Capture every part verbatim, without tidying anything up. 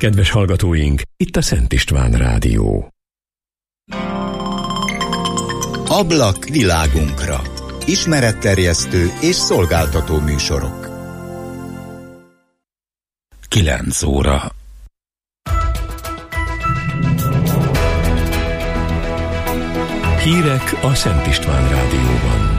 Kedves hallgatóink, itt a Szent István Rádió. Ablak világunkra. Ismeretterjesztő és szolgáltató műsorok. kilenc óra. Hírek a Szent István Rádióban.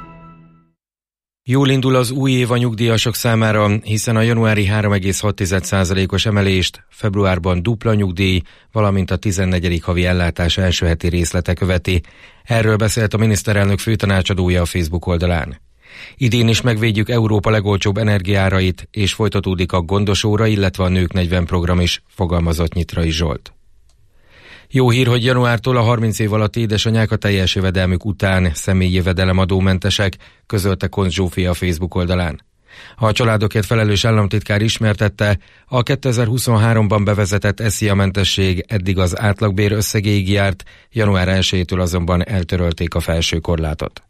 Jól indul az új év a nyugdíjasok számára, hiszen a januári három egész hat százalékos emelést februárban dupla nyugdíj, valamint a tizennegyedik havi ellátás első heti részlete követi. Erről beszélt a miniszterelnök főtanácsadója a Facebook oldalán. Idén is megvédjük Európa legolcsóbb energiárait, és folytatódik a gondos óra, illetve a Nők negyven program is, fogalmazott Nyitrai Zsolt. Jó hír, hogy januártól a harminc év alatti édesanyák a teljes jövedelmük után személyi jövedelemadómentesek, közölte Koncz Zsófia a Facebook oldalán. A családokért felelős államtitkár ismertette, a kétezer-huszonháromban bevezetett es zé á-mentesség eddig az átlagbér összegéig járt, január elsejétől azonban eltörölték a felső korlátot.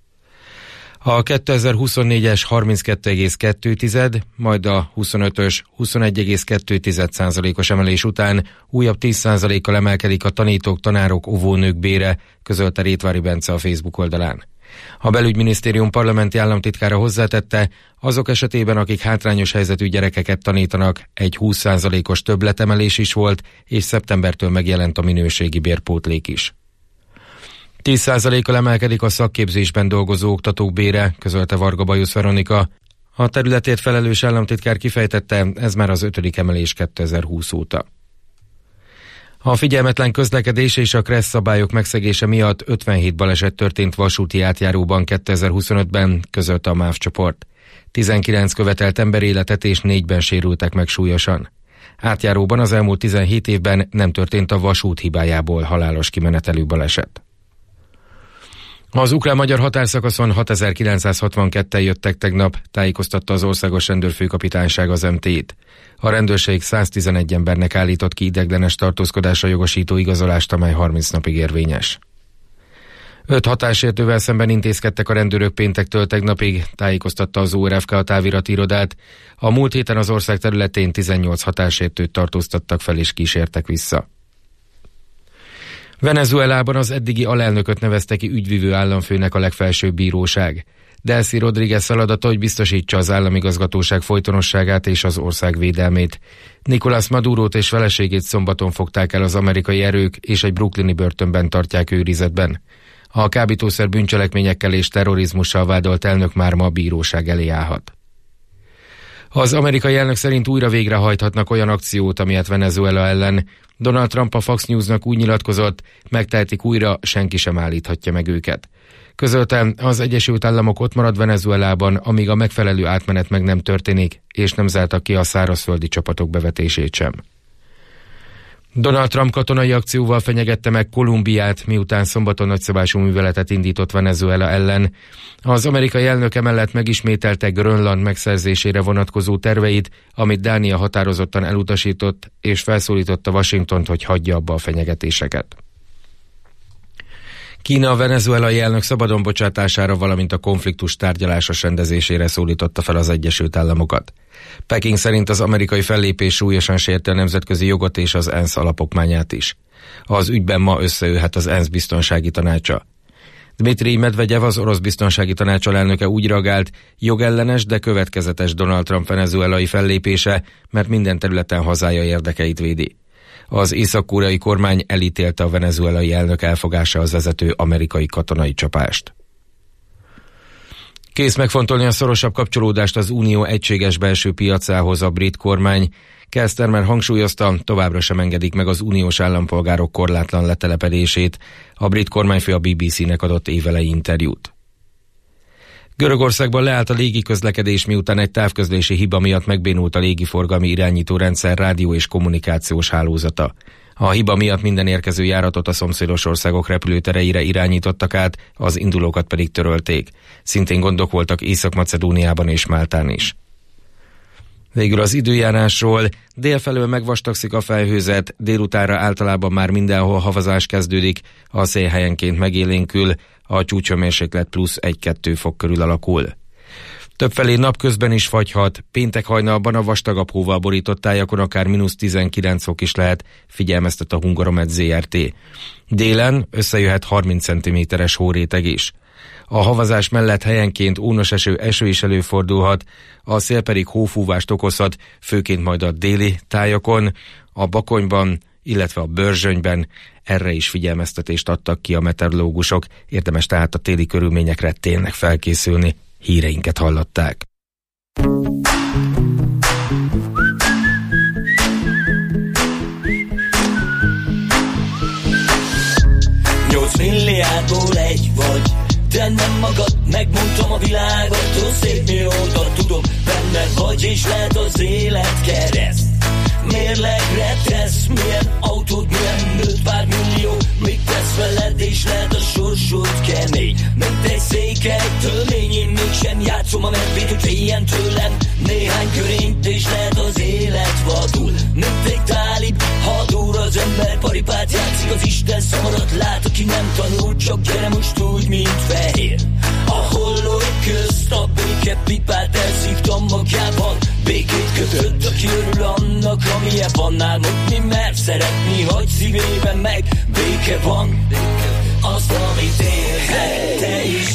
A kétezer-huszonnégyes harminckettő egész kettő, majd a huszonötös huszonegy egész kettő százalékos emelés után újabb tíz százalékkal emelkedik a tanítók, tanárok, óvónők bére, közölte Rétvári Bence a Facebook oldalán. A belügyminisztérium parlamenti államtitkára hozzátette, azok esetében, akik hátrányos helyzetű gyerekeket tanítanak, egy húsz százalékos többletemelés is volt, és szeptembertől megjelent a minőségi bérpótlék is. tíz százalékkal emelkedik a szakképzésben dolgozó oktatók bére, közölte Varga Bajusz Veronika. A területért felelős államtitkár kifejtette, ez már az ötödik emelés kétezer-húsz óta. A figyelmetlen közlekedés és a kressz szabályok megszegése miatt ötvenhét baleset történt vasúti átjáróban kétezer-huszonötben, közölte a MÁV csoport. tizenkilenc követelt emberéletet és négyben sérültek meg súlyosan. Átjáróban az elmúlt tizenhét évben nem történt a vasút hibájából halálos kimenetelű baleset. Az ukrán-magyar határszakaszon hatezer-kilencszázhatvanketten jöttek tegnap, tájékoztatta az Országos Rendőrfőkapitányság az em té i-t. A rendőrség száztizenegy embernek állított ki ideiglenes tartózkodásra jogosító igazolást, amely harminc napig érvényes. Öt határsértővel szemben intézkedtek a rendőrök péntektől tegnapig, tájékoztatta az o er ef ká a távirati irodát. A múlt héten az ország területén tizennyolc határsértőt tartóztattak fel és kísértek vissza. Venezuelában az eddigi alelnököt nevezte ki ügyvivő államfőnek a legfelsőbb bíróság. Delcy Rodriguez feladata, hogy biztosítsa az államigazgatóság folytonosságát és az ország védelmét. Nicolás Madurót és feleségét szombaton fogták el az amerikai erők, és egy brooklyni börtönben tartják őrizetben. A kábítószer bűncselekményekkel és terrorizmussal vádolt elnök már ma a bíróság elé állhat. Az amerikai elnök szerint újra végrehajthatnak olyan akciót, amilyet Venezuela ellen. Donald Trump a Fox Newsnak úgy nyilatkozott, megtehetik újra, senki sem állíthatja meg őket. Közölte, az Egyesült Államok ott marad Venezuelában, amíg a megfelelő átmenet meg nem történik, és nem zártak ki a szárazföldi csapatok bevetését sem. Donald Trump katonai akcióval fenyegette meg Kolumbiát, miután szombaton nagyszabású műveletet indított Venezuela ellen. Az amerikai elnök emellett megismételte Grönland megszerzésére vonatkozó terveit, amit Dánia határozottan elutasított, és felszólította Washingtont, hogy hagyja abba a fenyegetéseket. Kína a venezuelai elnök szabadon bocsátására, valamint a konfliktus tárgyalásos rendezésére szólította fel az Egyesült Államokat. Peking szerint az amerikai fellépés súlyosan sérti a nemzetközi jogot és az ENSZ alapokmányát is. Az ügyben ma összeülhet az ENSZ biztonsági tanácsa. Dmitrij Medvegyev, az orosz biztonsági tanács alelnöke úgy reagált, jogellenes, de következetes Donald Trump venezuelai fellépése, mert minden területen hazája érdekeit védi. Az észak-koreai kormány elítélte a venezuelai elnök elfogásához vezető amerikai katonai csapást. Kész megfontolni a szorosabb kapcsolódást az unió egységes belső piacához a brit kormány. Keir Starmer hangsúlyozta, továbbra sem engedik meg az uniós állampolgárok korlátlan letelepedését. A brit kormányfő a bé bé cé-nek adott évelei interjút. Görögországban leállt a légiközlekedés, miután egy távközlési hiba miatt megbénult a légiforgalmi irányító rendszer rádió és kommunikációs hálózata. A hiba miatt minden érkező járatot a szomszédos országok repülőtereire irányítottak át, az indulókat pedig törölték. Szintén gondok voltak Észak-Macedóniában és Máltán is. Végül az időjárásról: délfelől megvastagszik a felhőzet, délutánra általában már mindenhol havazás kezdődik, a szél helyenként megélénkül, a csúcshőmérséklet plusz egy-kettő fok körül alakul. Többfelé napközben is fagyhat, péntek hajnalban a vastagabb hóval borított tájakon akár mínusz tizenkilenc fok is lehet, figyelmeztet a Hungaromet zé er té. Délen összejöhet harminc centiméteres hóréteg is. A havazás mellett helyenként ónos eső, eső is előfordulhat, a szél pedig hófúvást okozhat, főként majd a déli tájakon, a Bakonyban, illetve a Börzsönyben. Erre is figyelmeztetést adtak ki a meteorológusok, érdemes tehát a téli körülményekre tényleg felkészülni. Híreinket hallották. Nyolc milliárdból egy vagy, de nem magad, megmondtam a világot, ó szép mióta tudom, benned vagy, és lehet az élet kereszt. Mérlegre tesz, milyen autód, milyen nőtt pár millió, mit tesz veled, és lehet a sorsod kemény, mint egy székely törvény. Én mégsem játszom a medvét, hogy féljen tőlem néhány körényt, és lehet az élet vadul, mint egy tálib hadúr. Az ember paripát játszik, az Isten szamarat lát, aki nem tanul, csak gyere most úgy, mint fehér. A hollók közt a béke pipát elszívtam magjában, békét kötött, aki örül annak, amilyen van. Álmodni, mert szeretni, hogy szívében meg béke van. Azt, amit érzel, te is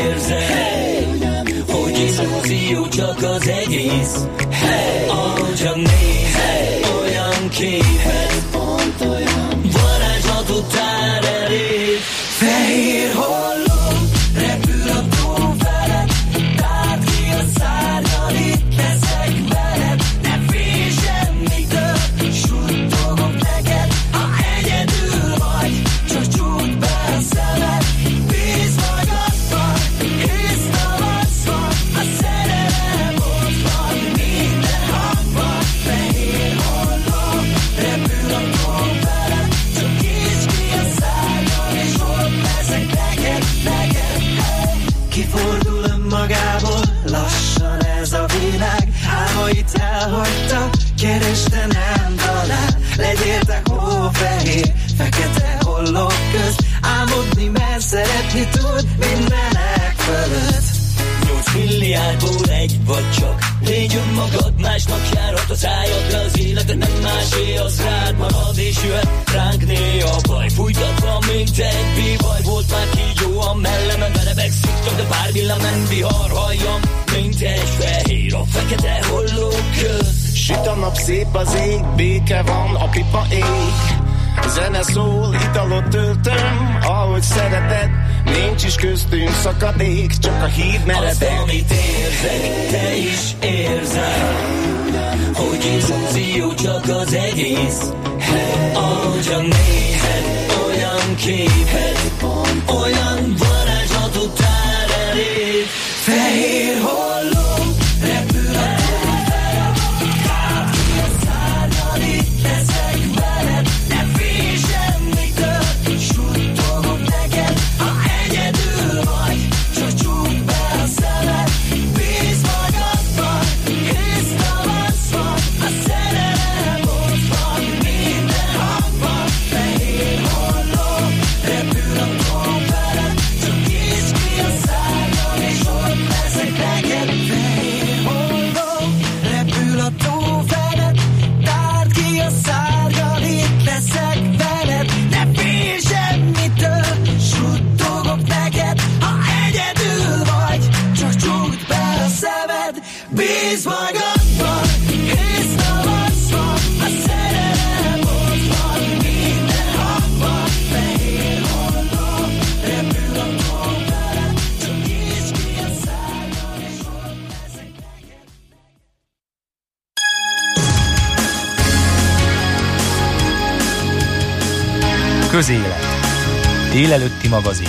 érzed, hogy illúzió csak az egész. Ahogyan nézed, olyan képet, varázslatot tár eléd. Fehér holló, repül a tó felett, tárd ki a szárnyal, itt leszek veled. Ne félj semmitől, suttogok neked, ha egyedül vagy, csak csukd be a szemed. Bízz magadban, hisz tavasz van, a szerelem ott van, minden hangban. Fehér holló, repül a tó felett, csak nyisd ki a szárnyal, és ott leszek neked, neked. Kifordul önmagából, lassan ez a világ, álmait elhagyta, kereste nem talál. Legyél te hófehér, fekete hollók közt, álmodni, mert szeretni tud mindenek fölött. Nyolc milliárdból egy vagy csak, légy önmagad, másnak járhat a szájadra az életed, nem másé, az rád marad, és jöhet ránk néha baj. Fújtatva, mint egy bívaj, volt már kígyó a mellemen, merebek szívtam, de pár villám nem vihar, halljam, mint egy fehér a fekete hollók közt. Süt a nap, szép az ég, béke van, a pipa ég. Zene szól, italot töltöm, ahogy szereted, nincs is köztünk szakadék, csak a híd meredek. Azt, amit érzek, te is érzed, hogy illúzió csak az egész. Ahogyan nézed, olyan képet, olyan varázslatot tár eléd. Fehér holló, repül a tó felett, tárd ki a szárnyal, itt leszek veled. Ne félj semmitől, suttogok neked, ha egyedül vagy, csak csukd be a szemed. Bízz magadban, hisz tavasz van, a szerelem ott van, minden hangban. Fehér holló, repül a tó felett, csak nyisd ki a szárnyal, és ott leszek neked. Fehér holló, repül a tó felett, tárd ki a szárnyal, itt leszek veled. Ne félj semmitől, suttogok neked, ha egyedül vagy, csak csukd be a szemed. Bízz magadban, hisz tavasz van, a szerelem ott van, minden hangban. Fehér holló, repül a tó felett, csak nyisd ki a szárnyal, és ott leszek neked. Közélet. Délelőtti magazin.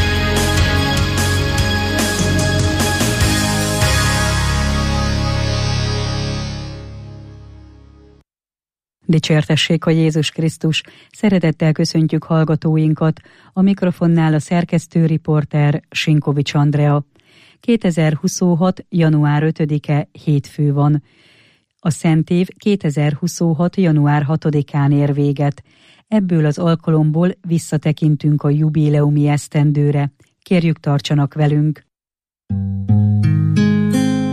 Dicsértessék a Jézus Krisztus! Szeretettel köszöntjük hallgatóinkat, a mikrofonnál a szerkesztő riporter Sinkovics Andrea. kétezer-huszonhat. január ötödike hétfő van. A Szent év kétezer-huszonhat. január hatodikán ér véget. Ebből az alkalomból visszatekintünk a jubileumi esztendőre. Kérjük, tartsanak velünk!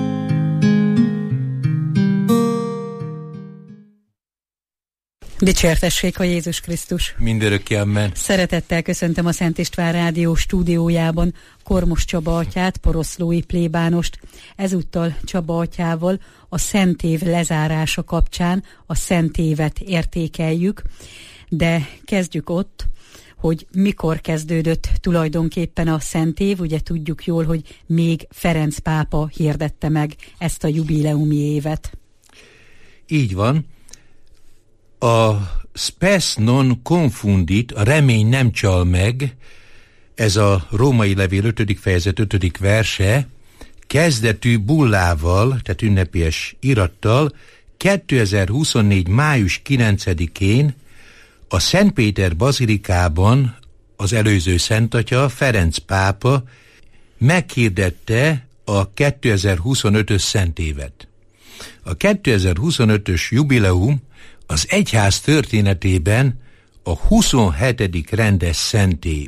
Dicsértessék a Jézus Krisztus! Mindörökké amen! Szeretettel köszöntöm a Szent István Rádió stúdiójában Kormos Csaba atyát, poroszlói plébánost. Ezúttal Csaba atyával a Szentév lezárása kapcsán a Szentévet értékeljük, de kezdjük ott, hogy mikor kezdődött tulajdonképpen a Szentév. Ugye tudjuk jól, hogy még Ferenc pápa hirdette meg ezt a jubileumi évet. Így van. A spes non confundit, a remény nem csal meg, ez a római levél ötödik fejezet ötödik verse, kezdetű bullával, tehát ünnepélyes irattal kétezer-huszonnégy. május kilencedikén a Szentpéter bazilikában az előző szentatya, Ferenc pápa meghirdette a kétezer-huszonötös szentévet. A kétezer-huszonötös jubileum az egyház történetében a huszonhetedik rendes szentév.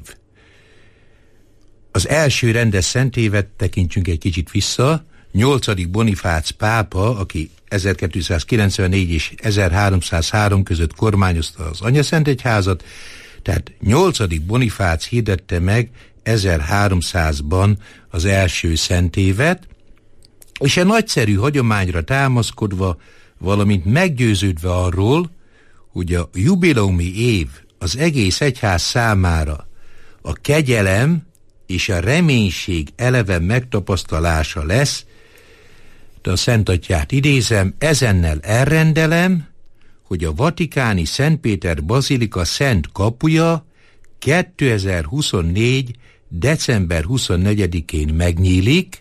Az első rendes szentévet tekintsünk egy kicsit vissza. nyolcadik Bonifác pápa, aki ezerkétszázkilencvennégy és ezerháromszázhárom között kormányozta az Anyaszentegyházat, tehát nyolcadik Bonifác hirdette meg ezerháromszázban az első szentévet, és a nagyszerű hagyományra támaszkodva, valamint meggyőződve arról, hogy a jubileumi év az egész egyház számára a kegyelem és a reménység eleven megtapasztalása lesz, de a Szentatyát idézem, ezennel elrendelem, hogy a vatikáni Szentpéter bazilika szent kapuja kétezer-huszonnégy. december huszonnegyedikén megnyílik,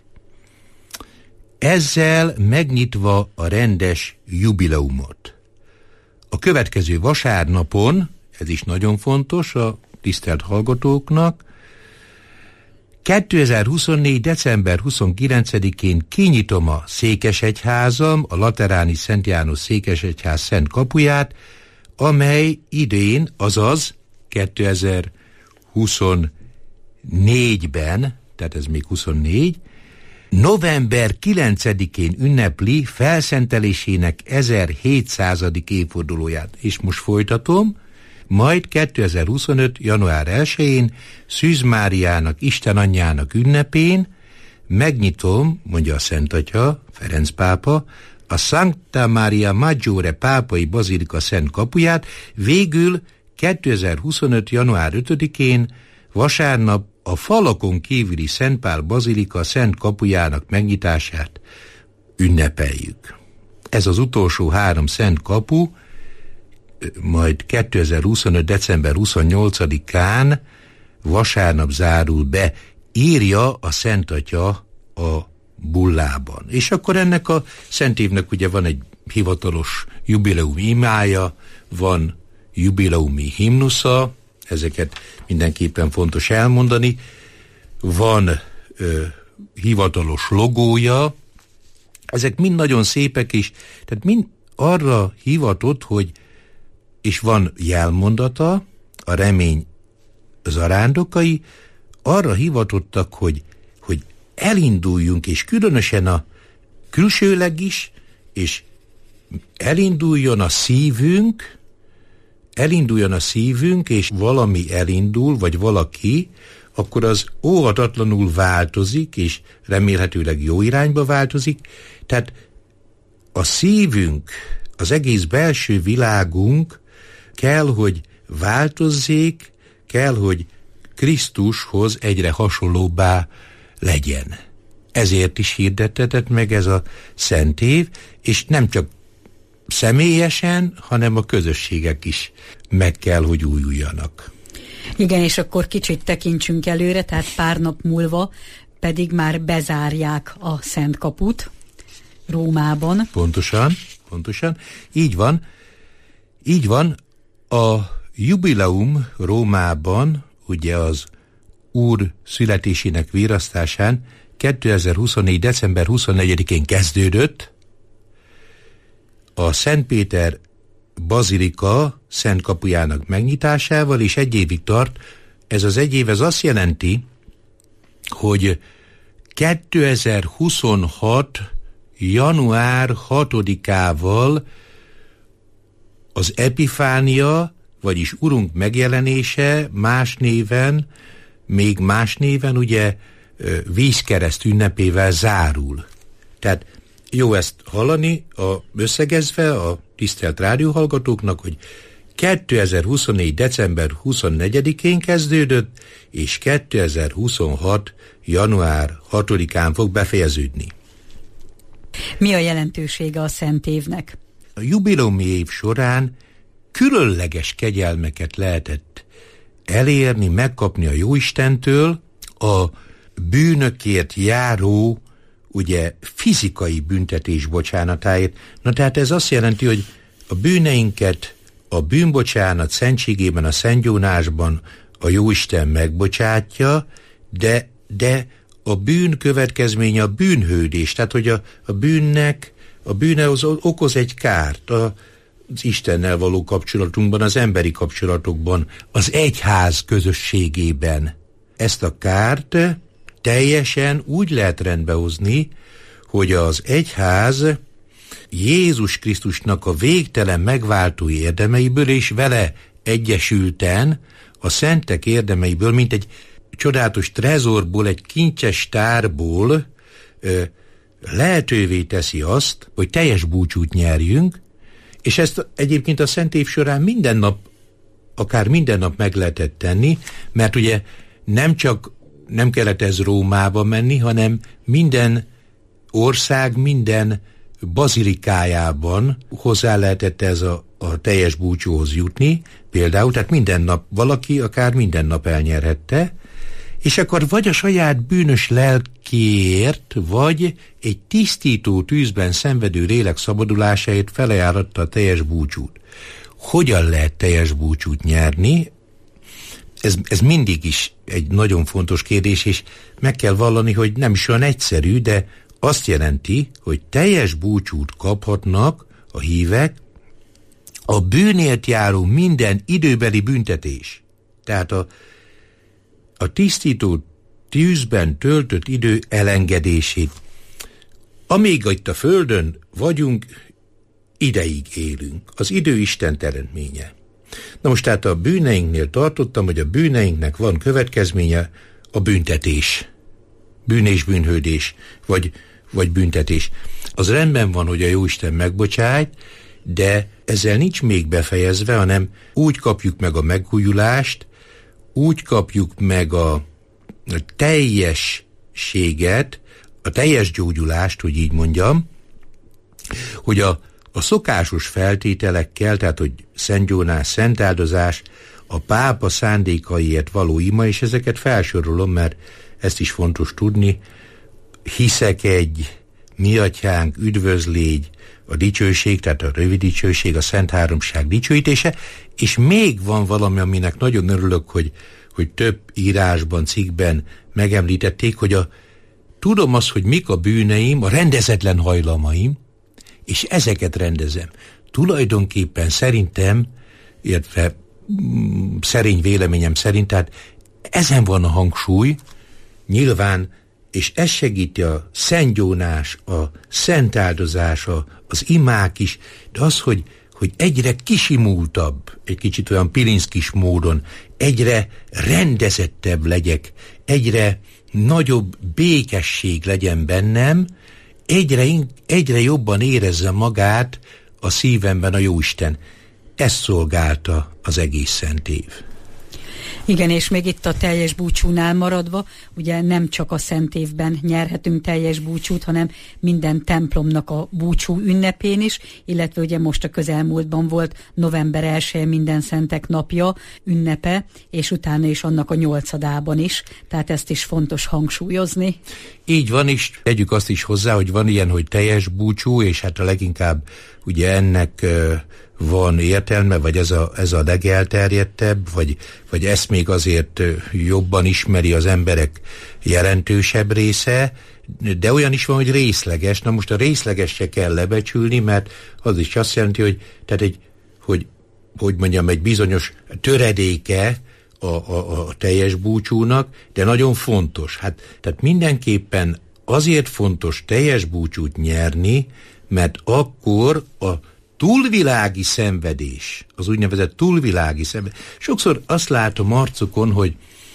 ezzel megnyitva a rendes jubileumot. A következő vasárnapon, ez is nagyon fontos a tisztelt hallgatóknak, kétezer-huszonnégy. december huszonkilencedikén kinyitom a székesegyházam, a lateráni Szent János székesegyház szent kapuját, amely idén, azaz kétezer-huszonnégyben, tehát ez még huszonnégy, november kilencedikén ünnepli felszentelésének ezerhétszázadik évfordulóját. És most folytatom, majd kétezer-huszonöt. január elsején Szűz Máriának, Isten anyjának ünnepén megnyitom, mondja a Szentatya, Ferenc pápa, a Sancta Maria Maggiore pápai bazilika szent kapuját, végül kétezer-huszonöt. január ötödikén vasárnap a falakon kívüli Szent Pál bazilika szent kapujának megnyitását ünnepeljük. Ez az utolsó három szent kapu majd kétezer-huszonöt. december huszonnyolcadikán vasárnap zárul be, írja a Szentatya a bullában. És akkor ennek a szentévnek ugye van egy hivatalos jubileumi imája, van jubileumi himnusza, ezeket mindenképpen fontos elmondani, van ö, hivatalos logója, ezek mind nagyon szépek is, tehát mind arra hivatott, hogy és van jelmondata, a remény zarándokai, arra hivatottak, hogy, hogy elinduljunk, és különösen a külsőleg is, és elinduljon a szívünk, elinduljon a szívünk, és valami elindul, vagy valaki, akkor az óhatatlanul változik, és remélhetőleg jó irányba változik. Tehát a szívünk, az egész belső világunk kell, hogy változzék, kell, hogy Krisztushoz egyre hasonlóbbá legyen. Ezért is hirdettetett meg ez a szentév, és nem csak személyesen, hanem a közösségek is meg kell, hogy újuljanak. Igen, és akkor kicsit tekintsünk előre, tehát pár nap múlva pedig már bezárják a Szent Kaput Rómában. Pontosan, pontosan. Így van. Így van. A jubileum Rómában, ugye az Úr születésének virasztásán kétezer-huszonnégy. december huszonnegyedikén kezdődött, a Szentpéter bazilika szent kapujának megnyitásával, és egy évig tart. Ez az egy év, ez azt jelenti, hogy kétezer-huszonhat. január hatodikával az epifánia, vagyis Urunk megjelenése más néven, még más néven ugye vízkereszt ünnepével zárul. Tehát jó ezt hallani, a, összegezve a tisztelt rádióhallgatóknak, hogy kétezer-huszonnégy. december huszonnegyedikén kezdődött, és kétezer-huszonhat. január hatodikán fog befejeződni. Mi a jelentősége a Szent Évnek? A jubileumi év során különleges kegyelmeket lehetett elérni, megkapni a Jóistentől, a bűnökért járó, ugye, fizikai büntetés bocsánatáért. Na tehát ez azt jelenti, hogy a bűneinket a bűnbocsánat szentségében, a szentgyónásban a Jóisten megbocsátja, de, de a bűn következménye a bűnhődés, tehát hogy a, a bűnnek, a bűne az okoz egy kárt a, az Istennel való kapcsolatunkban, az emberi kapcsolatokban, az egyház közösségében. Ezt a kárt teljesen úgy lehet rendbehozni, hogy az egyház Jézus Krisztusnak a végtelen megváltói érdemeiből és vele egyesülten a szentek érdemeiből, mint egy csodálatos trezorból, egy kincses tárból ö, lehetővé teszi azt, hogy teljes búcsút nyerjünk, és ezt egyébként a Szent Év során minden nap, akár minden nap meg lehetett tenni, mert ugye nem csak nem kellett ez Rómába menni, hanem minden ország, minden bazilikájában hozzá lehetett ez a, a teljes búcsúhoz jutni, például, tehát minden nap valaki akár minden nap elnyerhette, és akkor vagy a saját bűnös lelkéért, vagy egy tisztító tűzben szenvedő lélek szabadulásáért felajánlotta a teljes búcsút. Hogyan lehet teljes búcsút nyerni? Ez, ez mindig is egy nagyon fontos kérdés, és meg kell vallani, hogy nem is olyan egyszerű, de azt jelenti, hogy teljes búcsút kaphatnak a hívek a bűnért járó minden időbeli büntetés. Tehát a, a tisztító tűzben töltött idő elengedését. Amíg itt a földön vagyunk, ideig élünk. Az idő Isten teremtménye. Na most tehát a bűneinknél tartottam, hogy a bűneinknek van következménye, a büntetés. Bűn és bűnhődés, vagy, vagy büntetés. Az rendben van, hogy a Jóisten megbocsájt, de ezzel nincs még befejezve, hanem úgy kapjuk meg a megújulást, úgy kapjuk meg a, a teljességet, a teljes gyógyulást, hogy így mondjam, hogy a, a szokásos feltételekkel, tehát hogy szentgyónás, szentáldozás, a pápa szándékaiért való ima, és ezeket felsorolom, mert ezt is fontos tudni, hiszek egy, mi atyánk, üdvözlégy, a dicsőség, tehát a rövid dicsőség, a Szent Háromság dicsőítése, és még van valami, aminek nagyon örülök, hogy, hogy több írásban, cikkben megemlítették, hogy a, tudom azt, hogy mik a bűneim, a rendezetlen hajlamaim, és ezeket rendezem. Tulajdonképpen szerintem, illetve mm, szerény véleményem szerint, tehát ezen van a hangsúly, nyilván, és ez segíti a szentgyónás, a szentáldozás, a, az imák is, de az, hogy, hogy egyre kisimultabb, egy kicsit olyan Pilinszkis módon, egyre rendezettebb legyek, egyre nagyobb békesség legyen bennem, egyre, egyre jobban érezze magát a szívemben a Jóisten. Ezt szolgálta az egész Szent Év. Igen, és még itt a teljes búcsúnál maradva, ugye nem csak a Szent Évben nyerhetünk teljes búcsút, hanem minden templomnak a búcsú ünnepén is, illetve ugye most a közelmúltban volt november elseje minden szentek napja ünnepe, és utána is annak a nyolcadában is, tehát ezt is fontos hangsúlyozni. Így van, és tegyük azt is hozzá, hogy van ilyen, hogy teljes búcsú, és hát a leginkább ugye ennek uh, van értelme, vagy ez a, ez a legelterjedtebb, vagy, vagy ezt még azért uh, jobban ismeri az emberek jelentősebb része, de olyan is van, hogy részleges. Na most a részleges se kell lebecsülni, mert az is azt jelenti, hogy, tehát egy, hogy, hogy mondjam, egy bizonyos töredéke a, a, a teljes búcsúnak, de nagyon fontos. Hát, tehát mindenképpen azért fontos teljes búcsút nyerni, mert akkor a túlvilági szenvedés, az úgynevezett túlvilági szenvedés. Sokszor azt látom arcukon, hogy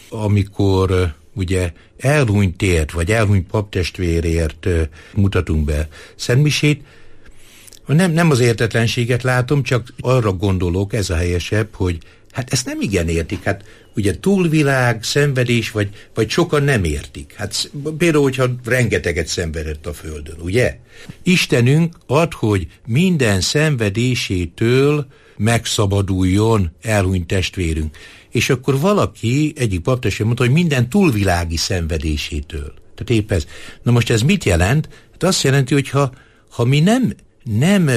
amikor ugye elhunytért, vagy elhunyt paptestvérért mutatunk be szentmisét, nem, nem az értetlenséget látom, csak arra gondolok, ez a helyesebb, hogy hát ezt nem igen értik. Hát ugye túlvilág, szenvedés, vagy, vagy sokan nem értik. Hát például, hogyha rengeteget szenvedett a Földön, ugye? Istenünk ad, hogy minden szenvedésétől megszabaduljon elhunyt testvérünk. És akkor valaki, egyik paptestvér mondta, hogy minden túlvilági szenvedésétől. Tehát épp ez. Na most ez mit jelent? Hát azt jelenti, hogy ha, ha mi nem, nem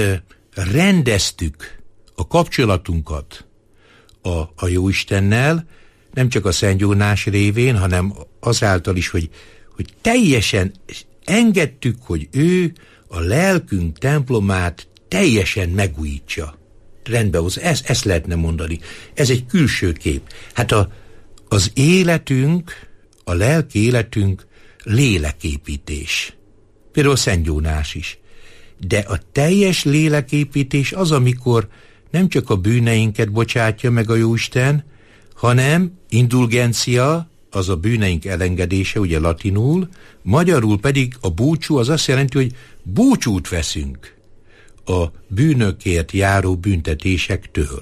rendeztük a kapcsolatunkat a, a Jóistennel, nem csak a Szent Jónás révén, hanem azáltal is, hogy, hogy teljesen engedtük, hogy ő a lelkünk templomát teljesen megújítsa. Rendbe hoz, ezt, ezt lehetne mondani. Ez egy külső kép. Hát a, az életünk, a lelki életünk léleképítés. Például Szent Jónás is. De a teljes léleképítés az, amikor nem csak a bűneinket bocsátja meg a Jóisten, hanem indulgencia, az a bűneink elengedése, ugye latinul, magyarul pedig a búcsú, az azt jelenti, hogy búcsút veszünk a bűnökért járó büntetésektől.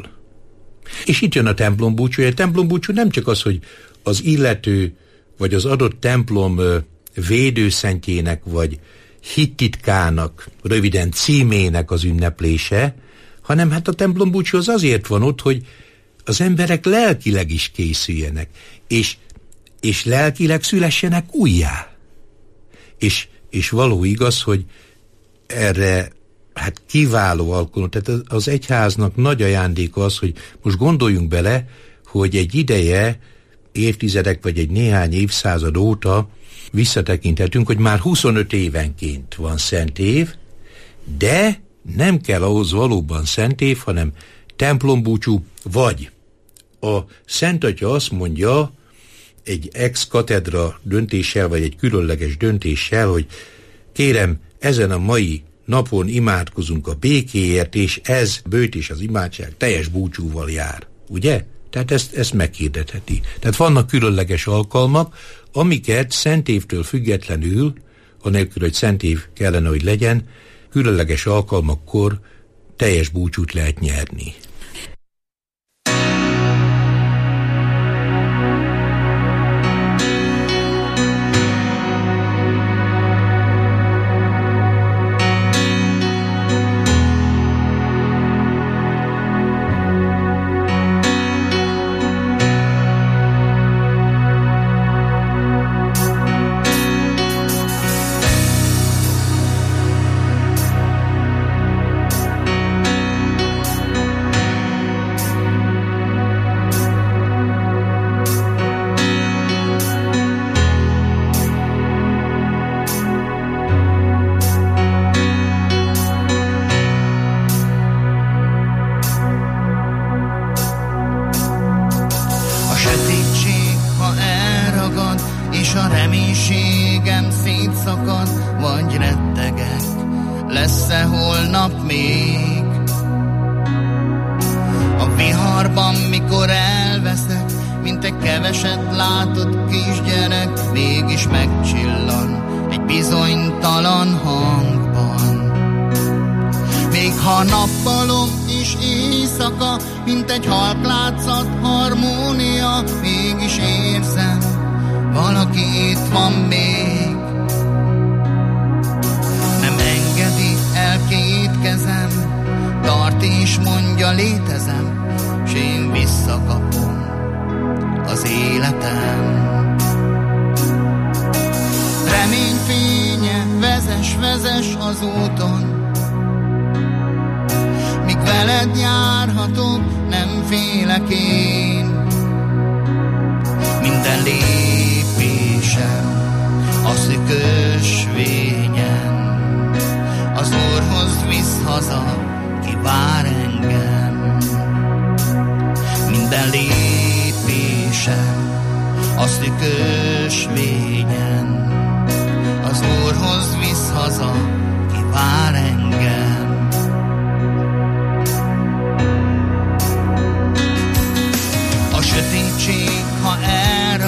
És itt jön a templom búcsú. A templom búcsú nem csak az, hogy az illető, vagy az adott templom védőszentjének, vagy hittitkának, röviden címének az ünneplése, hanem hát a templom búcsú az azért van ott, hogy az emberek lelkileg is készüljenek, és, és lelkileg szülessenek újjá. És, és való igaz, hogy erre hát kiváló alkalom, tehát az egyháznak nagy ajándéka az, hogy most gondoljunk bele, hogy egy ideje, évtizedek vagy egy néhány évszázad óta visszatekinthetünk, hogy már huszonöt évenként van szent év, de nem kell ahhoz valóban szent év, hanem templombúcsú, vagy a Szent Atya azt mondja egy ex-katedra döntéssel, vagy egy különleges döntéssel, hogy kérem, ezen a mai napon imádkozunk a békéért, és ez bőt és az imádság teljes búcsúval jár. Ugye? Tehát ezt, ezt meghirdetheti. Tehát vannak különleges alkalmak, amiket szent évtől függetlenül, anélkül, hogy szent év kellene, hogy legyen, különleges alkalmakkor teljes búcsút lehet nyerni.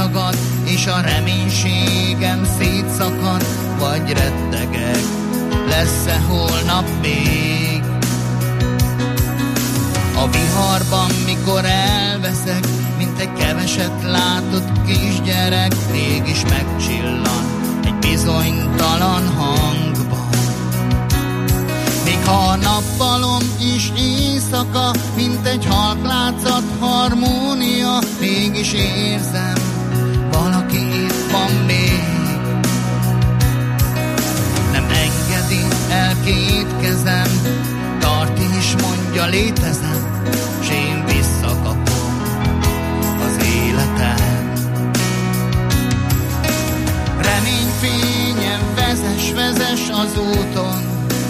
ragad, és a reménységem szétszakad, vagy rettegek, lesz-e holnap még? A viharban, mikor elveszek, mint egy keveset látott kisgyerek, mégis megcsillan egy bizonytalan hangban. Még ha a nappalom is éjszaka, mint egy halklátszat harmónia, mégis érzem, valaki itt van még. Nem engedi el két kezem, tart és mondja, létezem, s én visszakapom az életem. Reményfényem, vezess, vezess az úton,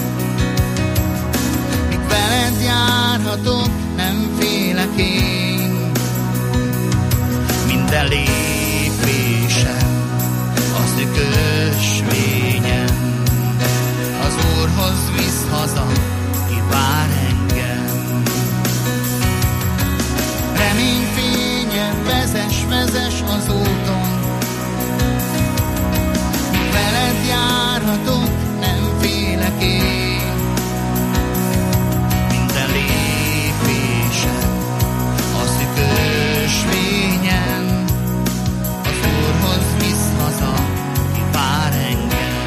míg veled járhatok, nem félek én. Minden lépésem a szűk ösvényem, az Úrhoz visz haza, ki vár engem. Reményfényem, vezess, vezess az úton, míg veled járhatok, nem félek én. Minden lépésem a szűk ösvényem, az Úrhoz visz haza, ki vár engem.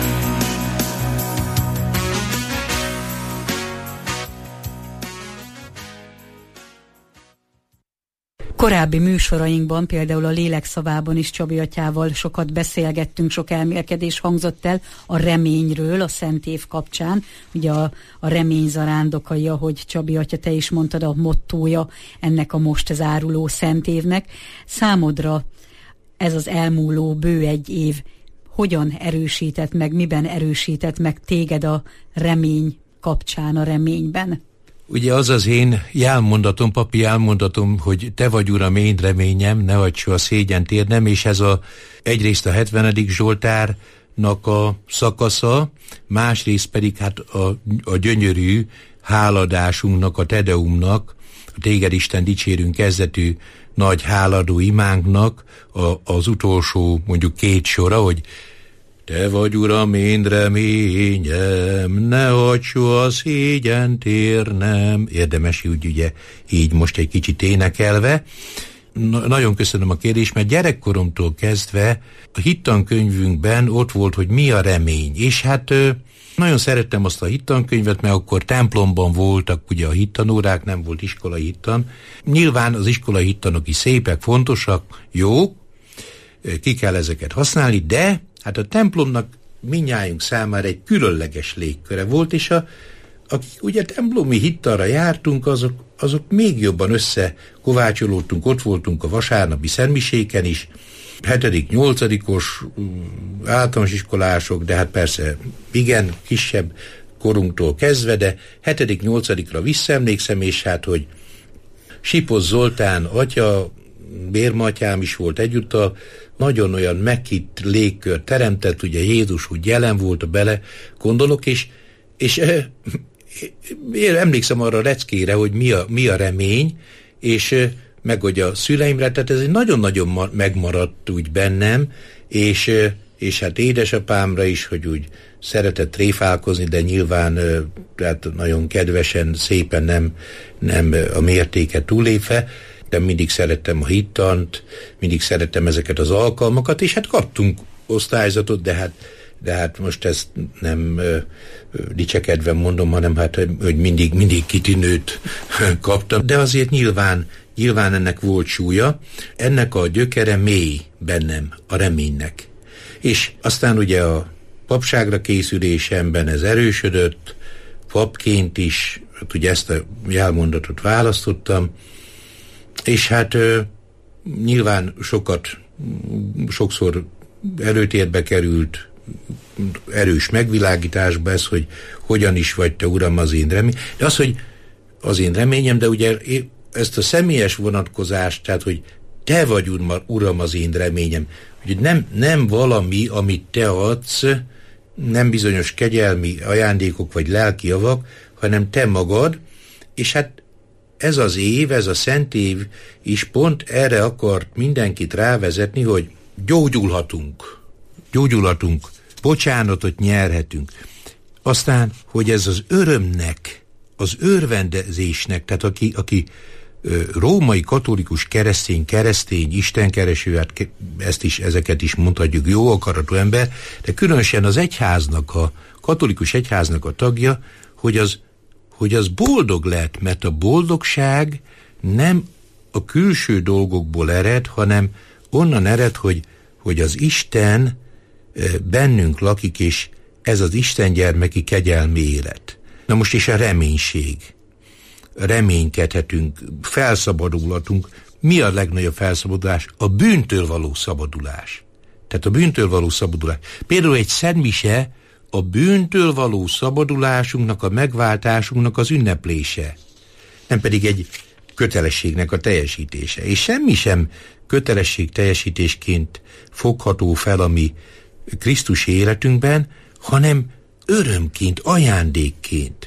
Korábbi műsorainkban, például a Lélek szavában is Csabi atyával sokat beszélgettünk, sok elmélkedés hangzott el a reményről a Szent Év kapcsán. Ugye a, a remény zarándokai, ahogy Csabi atya, te is mondtad, a mottója ennek a most záruló Szent Évnek. Számodra ez az elmúló bő egy év hogyan erősített meg, miben erősített meg téged a remény kapcsán, a reményben? Ugye az az én jelmondatom, papi jelmondatom, hogy te vagy, Uram, én reményem, ne hagyd soha szégyent érnem, és ez a egyrészt a hetvenedik Zsoltárnak a szakasza, másrészt pedig hát a, a gyönyörű háladásunknak, a Tedeumnak, a Téged Isten dicsérünk kezdetű nagy háladó imánknak a, az utolsó mondjuk két sora, hogy te vagy, Uram, én reményem, ne hagyd soha szégyent érnem. Érdemes úgy ugye így most egy kicsit énekelve. Na, nagyon köszönöm a kérdést, mert gyerekkoromtól kezdve a hittankönyvünkben ott volt, hogy mi a remény. És hát nagyon szerettem azt a hittankönyvet, mert akkor templomban voltak ugye a hittanórák, nem volt iskolai hittan. Nyilván az iskolai hittanok is szépek, fontosak, jók, ki kell ezeket használni, de hát a templomnak mindnyájunk számára egy különleges légköre volt, és a, akik ugye templomi hittanra jártunk, azok, azok még jobban összekovácsolódtunk, ott voltunk a vasárnapi szentmiséken is, hetedik, nyolcadikos általános iskolások, de hát persze igen, kisebb korunktól kezdve, de hetedik, nyolcadikra visszaemlékszem, és hát, hogy Sipos Zoltán atya, bérmatyám is volt egyúttal, nagyon olyan meghitt légkör teremtett, ugye Jézus úgy jelen volt, a bele gondolok, és, és eh, én emlékszem arra a leckére, hogy mi a, mi a remény, és eh, meg hogy a szüleimre, tehát ez egy nagyon-nagyon ma- megmaradt úgy bennem, és, eh, és hát édesapámra is, hogy úgy szeretett tréfálkozni, de nyilván eh, tehát nagyon kedvesen, szépen nem, nem a mértéket túllépve, de mindig szerettem a hittant, mindig szerettem ezeket az alkalmakat, és hát kaptunk osztályzatot, de hát, de hát most ezt nem ö, ö, dicsekedve mondom, hanem hát, hogy mindig, mindig kitűnőt kaptam, de azért nyilván, nyilván ennek volt súlya, ennek a gyökere mély bennem, a reménynek. És aztán ugye a papságra készülésemben ez erősödött, papként is, hát ugye ezt a jelmondatot választottam, és hát ö, nyilván sokat, sokszor előtérbe került erős megvilágításba ez, hogy hogyan is vagy te, Uram, az én reményem. De az, hogy az én reményem, de ugye ezt a személyes vonatkozást, tehát, hogy te vagy, Uram, az én reményem. Hogy nem, nem valami, amit te adsz, nem bizonyos kegyelmi ajándékok vagy lelki javak, hanem te magad, és hát ez az év, ez a Szent Év is pont erre akart mindenkit rávezetni, hogy gyógyulhatunk, gyógyulhatunk, bocsánatot nyerhetünk. Aztán, hogy ez az örömnek, az örvendezésnek, tehát aki, aki római katolikus keresztény, keresztény, istenkereső, hát ezt is, ezeket is mondhatjuk, jó akaratú ember, de különösen az egyháznak, a katolikus egyháznak a tagja, hogy az, hogy az boldog lett, mert a boldogság nem a külső dolgokból ered, hanem onnan ered, hogy, hogy az Isten bennünk lakik, és ez az Isten gyermeki kegyelmi élet. Na most is a reménység. Reménykedhetünk, felszabadulhatunk. Mi a legnagyobb felszabadulás? A bűntől való szabadulás. Tehát a bűntől való szabadulás. Például egy szentmise a bűntől való szabadulásunknak, a megváltásunknak az ünneplése. Nem pedig egy kötelességnek a teljesítése. És semmi sem kötelesség teljesítésként fogható fel a mi Krisztus életünkben, hanem örömként, ajándékként.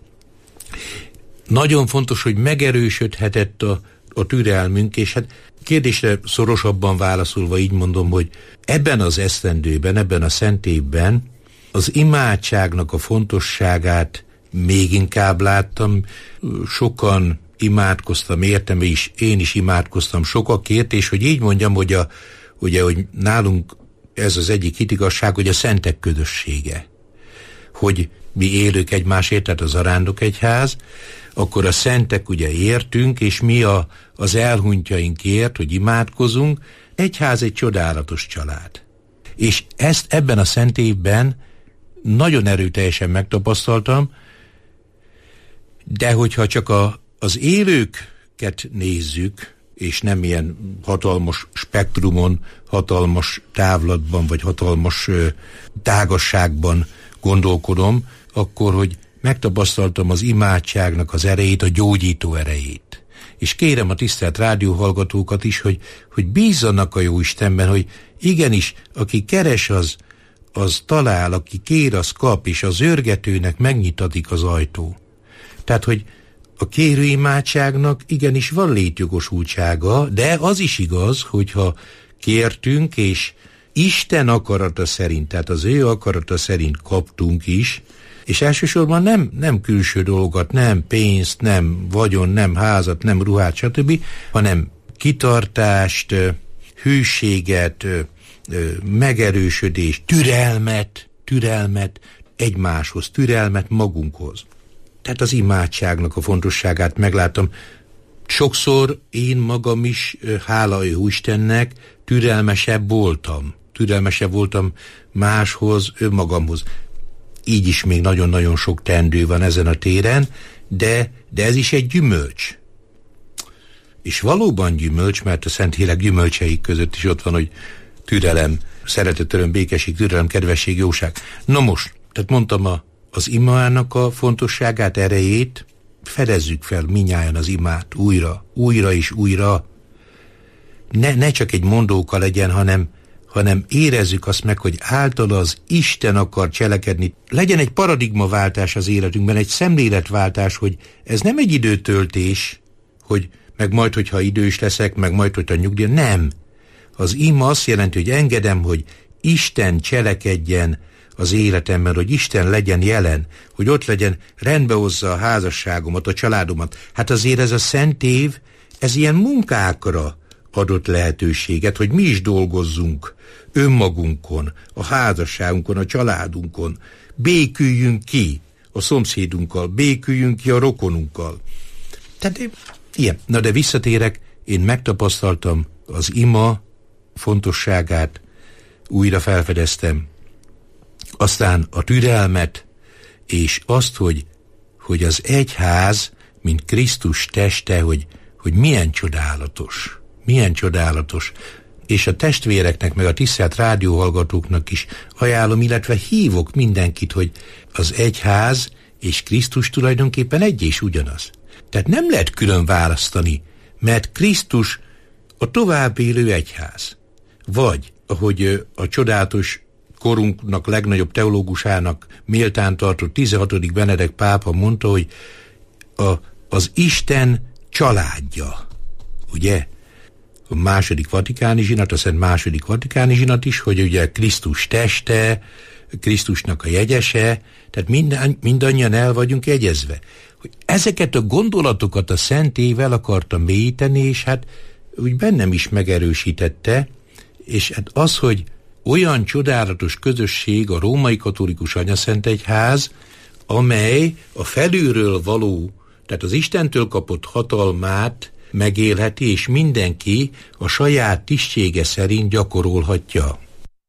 Nagyon fontos, hogy megerősödhetett a, a türelmünk, és hát kérdésre szorosabban válaszolva így mondom, hogy ebben az esztendőben, ebben a szent évben az imádságnak a fontosságát még inkább láttam. Sokan imádkoztam, értem, és én is imádkoztam sokakért, és hogy így mondjam, hogy a, ugye, hogy nálunk ez az egyik hitigasság, hogy a szentek közössége. Hogy mi élők egymásért, tehát az arándok egyház, akkor a szentek ugye értünk, és mi a, az elhunytjainkért, hogy imádkozunk, egyház egy csodálatos család. És ezt ebben a szent évben nagyon erőteljesen megtapasztaltam, de hogyha csak a, az élőket nézzük, és nem ilyen hatalmas spektrumon, hatalmas távlatban, vagy hatalmas ö, tágasságban gondolkodom, akkor, hogy megtapasztaltam az imádságnak az erejét, a gyógyító erejét. És kérem a tisztelt rádióhallgatókat is, hogy, hogy bízzanak a jó Istenben, hogy igenis, aki keres, az, az talál, aki kér, az kap, és az zörgetőnek megnyitatik az ajtó. Tehát, hogy a kérő imádságnak igenis van létjogosultsága, de az is igaz, hogyha kértünk, és Isten akarata szerint, tehát az ő akarata szerint kaptunk is, és elsősorban nem, nem külső dolgokat, nem pénzt, nem vagyon, nem házat, nem ruhát, stb., hanem kitartást, hűséget, megerősödést, türelmet, türelmet egymáshoz, türelmet magunkhoz. Tehát az imádságnak a fontosságát megláttam. Sokszor én magam is, hála jó Istennek, türelmesebb voltam. Türelmesebb voltam máshoz, önmagamhoz. Így is még nagyon-nagyon sok teendő van ezen a téren, de, de ez is egy gyümölcs. És valóban gyümölcs, mert a Szentlélek gyümölcseik között is ott van, hogy türelem, szeretet, öröm, békesség, türelem, kedvesség, jóság. Na most, tehát mondtam a, az imának a fontosságát, erejét, fedezzük fel minnyáján az imát újra, újra és újra. Ne, ne csak egy mondóka legyen, hanem hanem érezzük azt meg, hogy általa az Isten akar cselekedni. Legyen egy paradigmaváltás az életünkben, egy szemléletváltás, hogy ez nem egy időtöltés, hogy meg majd, hogyha idős leszek, meg majd, hogyha nyugdíj. Nem. Az ima azt jelenti, hogy engedem, hogy Isten cselekedjen az életemben, hogy Isten legyen jelen, hogy ott legyen, rendbe hozza a házasságomat, a családomat. Hát azért ez a szent év, ez ilyen munkákra adott lehetőséget, hogy mi is dolgozzunk önmagunkon, a házasságunkon, a családunkon, béküljünk ki a szomszédunkkal, béküljünk ki a rokonunkkal. Tehát ilyen. Na de visszatérek, én megtapasztaltam az ima fontosságát, újra felfedeztem, aztán a türelmet, és azt, hogy, hogy az egyház, mint Krisztus teste, hogy, hogy milyen csodálatos, milyen csodálatos, és a testvéreknek, meg a tisztelt rádióhallgatóknak is ajánlom, illetve hívok mindenkit, hogy az egyház és Krisztus tulajdonképpen egy és ugyanaz. Tehát nem lehet külön választani, mert Krisztus a tovább élő egyház. Vagy, ahogy a csodálatos korunknak legnagyobb teológusának méltán tartott tizenhatodik Benedek pápa mondta, hogy a, az Isten családja, ugye? a második vatikáni zsinat, a Szent második vatikáni zsinat is, hogy ugye Krisztus teste, Krisztusnak a jegyese, tehát minden, mindannyian el vagyunk jegyezve. Hogy ezeket a gondolatokat a Szentével akarta mélyíteni, és hát úgy bennem is megerősítette, és hát az, hogy olyan csodálatos közösség a római katolikus anyaszentegyház, amely a felülről való, tehát az Istentől kapott hatalmát megélheti, és mindenki a saját tisztsége szerint gyakorolhatja.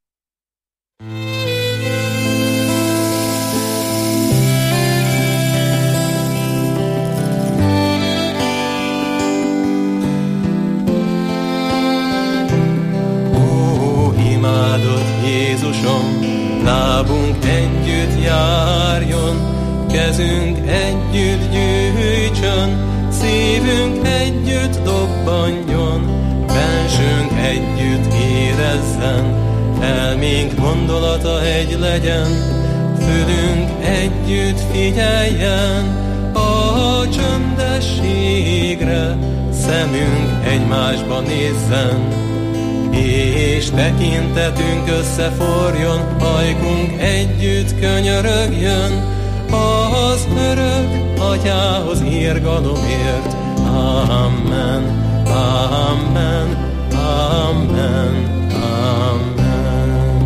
Ó, imádott Jézusom, lábunk együtt járjon, kezünk együtt gyűjtsön, szívünk együtt dobbanjon, bensőnk együtt érezzen, elménk gondolata egy legyen, fülünk együtt figyeljen a csöndességre, szemünk egymásba nézzen, és tekintetünk összeforjon, ajkunk együtt könyörögjön, az örök Atyához irgalomért. Amen, amen, amen, amen.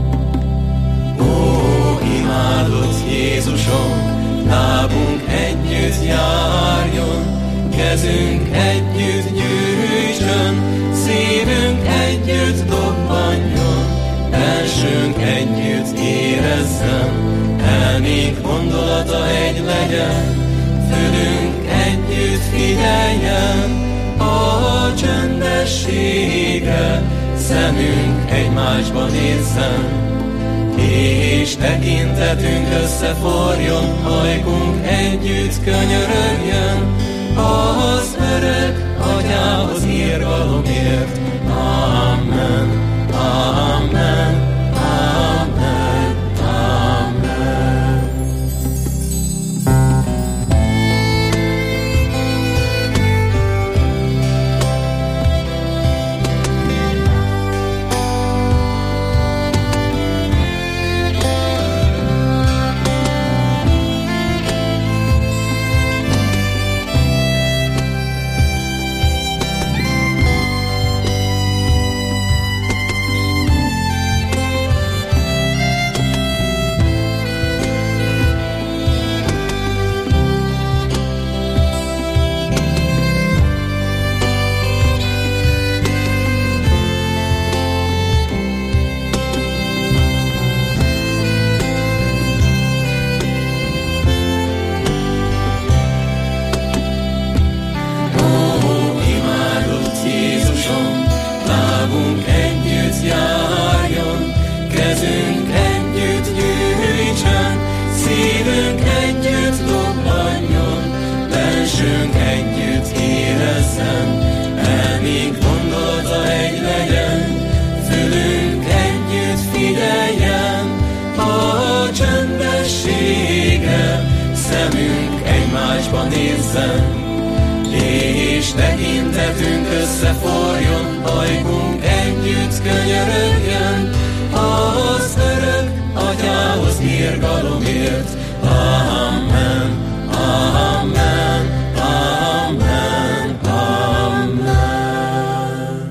Ó, imádott Jézusom, lábunk együtt járjon, kezünk együtt gyűjtsön, szívünk együtt dobbanjon, bensőnk együtt érezzen, elménk gondolata egy legyen, fülünk együtt figyeljen a csöndességre, szemünk egymásba nézzen, és tekintetünk összeforjon, ajkunk együtt könyörögjön, az örök Atyához irgalomért. Amen, amen, amen, amen. És tekintetünk összeforjon, ajkunk együtt könyörögjön, az örök Atyához irgalomért. Amen, amen, amen, amen.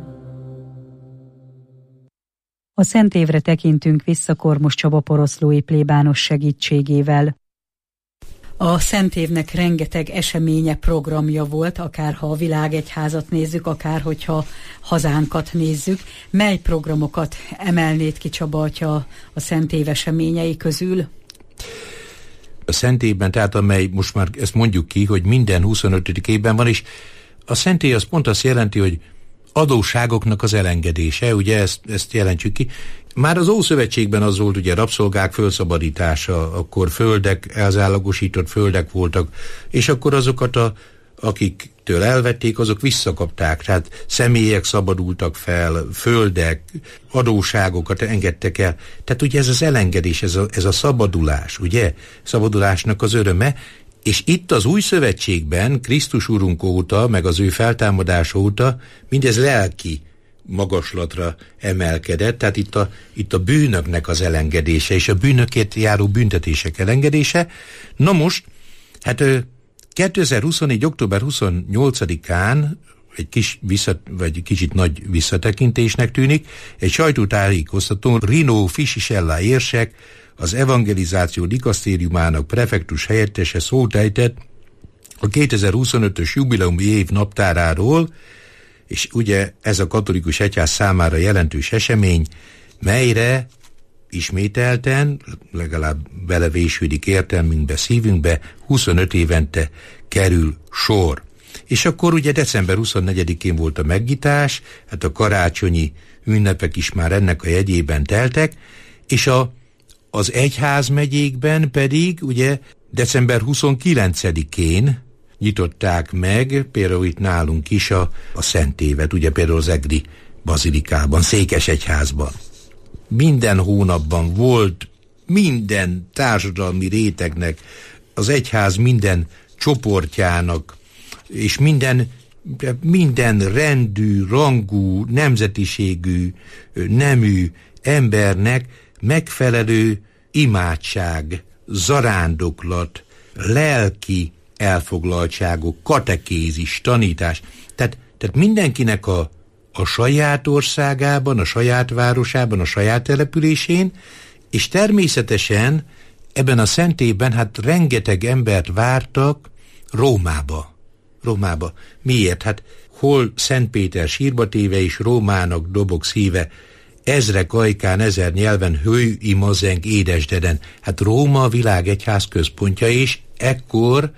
A Szent Évre tekintünk vissza Kormos Csaba poroszlói plébános segítségével. A Szent Évnek rengeteg eseménye, programja volt, akár ha a világegyházat nézzük, akár hogyha hazánkat nézzük. Mely programokat emelnéd ki, Csaba atya, a Szent Év eseményei közül? A Szent Évben, tehát amely most már ezt mondjuk ki, hogy minden huszonötödikében van, és a Szent Év az pont azt jelenti, hogy adósságoknak az elengedése, ugye ezt, ezt jelentjük ki. Már az Ószövetségben az volt ugye rabszolgák fölszabadítása, akkor földek, elzállagosított földek voltak, és akkor azokat, a, akiktől elvették, azok visszakapták, tehát személyek szabadultak fel, földek, adósságokat engedtek el. Tehát ugye ez az elengedés, ez a, ez a szabadulás, ugye? Szabadulásnak az öröme, És itt az új szövetségben, Krisztus Urunk óta, meg az ő feltámadása óta mindez lelki magaslatra emelkedett, tehát itt a, itt a bűnöknek az elengedése, és a bűnökért járó büntetések elengedése. Na most, hát kétezer-huszonnégy. október huszonnyolcadikán egy kis vissza, vagy kicsit nagy visszatekintésnek tűnik, egy sajtótájékoztatón Rino Fisisella érsek, az evangelizáció dikasztériumának prefektus helyettese szót ejtett a kétezer-huszonötös jubileumi év naptáráról, és ugye ez a katolikus egyház számára jelentős esemény, melyre ismételten, legalább belevésődik értelmünkbe, szívünkbe, huszonöt évente kerül sor. És akkor ugye december huszonnegyedikén volt a megnyitás, hát a karácsonyi ünnepek is már ennek a jegyében teltek, és a, az egyházmegyékben pedig ugye december huszonkilencedikén nyitották meg, például itt nálunk is a, a Szentévet, ugye például az egri bazilikában, Székesegyházban. Minden hónapban volt minden társadalmi rétegnek, az egyház minden csoportjának, és minden, minden rendű, rangú, nemzetiségű, nemű embernek megfelelő imádság, zarándoklat, lelki elfoglaltságok, katekézis, tanítás. Tehát, tehát mindenkinek a, a saját országában, a saját városában, a saját településén, és természetesen ebben a szentélyben hát rengeteg embert vártak Rómába. Rómába. Miért? Hát hol Szent Péter sírba téve és Rómának dobog szíve, ezrek ajkán, ezer nyelven, hőj imazeng édesdeden. Hát Róma a világ egyház központja, és ekkor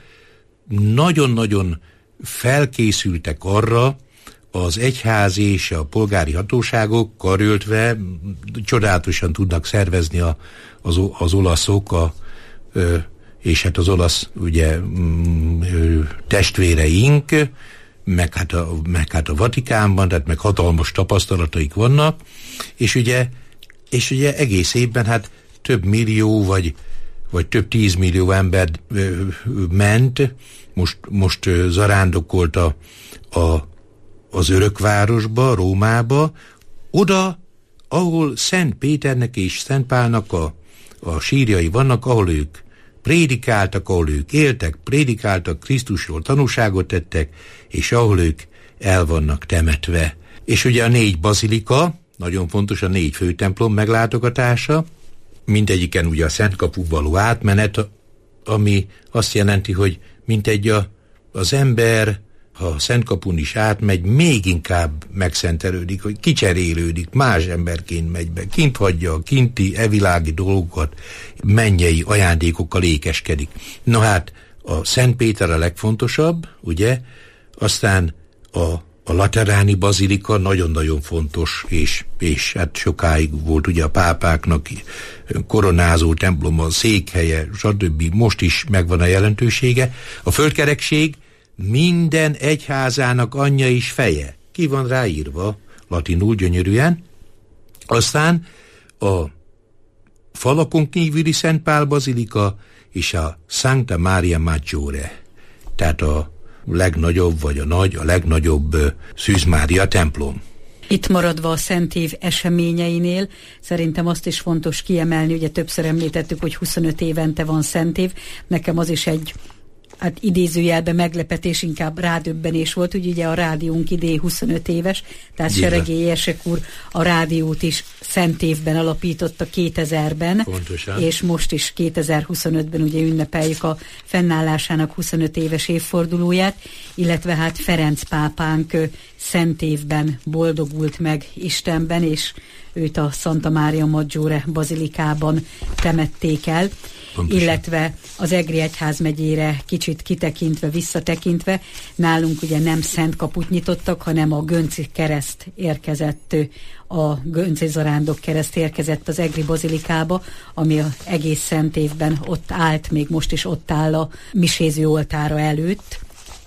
nagyon-nagyon felkészültek arra az egyház és a polgári hatóságok karöltve, csodálatosan tudnak szervezni a, az, az olaszok, a, és hát az olasz ugye testvéreink, meg hát, a, meg hát a Vatikánban, tehát meg hatalmas tapasztalataik vannak, és ugye, és ugye egész évben hát több millió, vagy, vagy több tízmillió ember ö, ment, most, most ö, zarándokolt a, a, az örökvárosba, Rómába, oda, ahol Szent Péternek és Szent Pálnak a, a sírjai vannak, ahol ők prédikáltak, ahol ők éltek, prédikáltak, Krisztusról tanúságot tettek, és ahol ők el vannak temetve. És ugye a négy bazilika, nagyon fontos a négy főtemplom meglátogatása, mindegyiken ugye a Szent Kapun való átmenet, ami azt jelenti, hogy mintegy a, az ember, ha a Szent Kapun is átmegy, még inkább megszentelődik, hogy kicserélődik, más emberként megy be, kint hagyja a kinti, evilági dolgokat, mennyei ajándékokkal ékeskedik. Na hát, a Szent Péter a legfontosabb, ugye, aztán a, a Lateráni bazilika nagyon-nagyon fontos, és, és hát sokáig volt ugye a pápáknak koronázó temploma, székhelye, stb. Most is megvan a jelentősége. A földkerekség minden egyházának anyja is feje. Ki van ráírva, latinul gyönyörűen. Aztán a falakon kívüli Szent Pál bazilika és a Sancta Maria Maggiore, tehát a legnagyobb, vagy a nagy, a legnagyobb uh, Szűz Mária templom. Itt maradva a Szent Év eseményeinél, szerintem azt is fontos kiemelni, ugye többször említettük, hogy huszonöt évente van Szent Év, nekem az is egy hát idézőjelben meglepetés, inkább rádöbbenés volt, hogy ugye a rádiónk idén huszonöt éves, tehát Seregély Érsek úr a rádiót is Szent Évben alapította kétezerben, pontosan. És most is kétezer-huszonötben ugye ünnepeljük a fennállásának huszonöt éves évfordulóját, illetve hát Ferenc pápánk Szent Évben boldogult meg Istenben, és őt a Santa Maria Maggiore bazilikában temették el. Pontosan. Illetve az Egri egyházmegyére kicsit kitekintve, visszatekintve, nálunk ugye nem Szent Kaput nyitottak, hanem a Gönci kereszt érkezett, a Gönci zarándok kereszt érkezett az Egri bazilikába, ami az egész Szent Évben ott állt, még most is ott áll a miséző oltára előtt.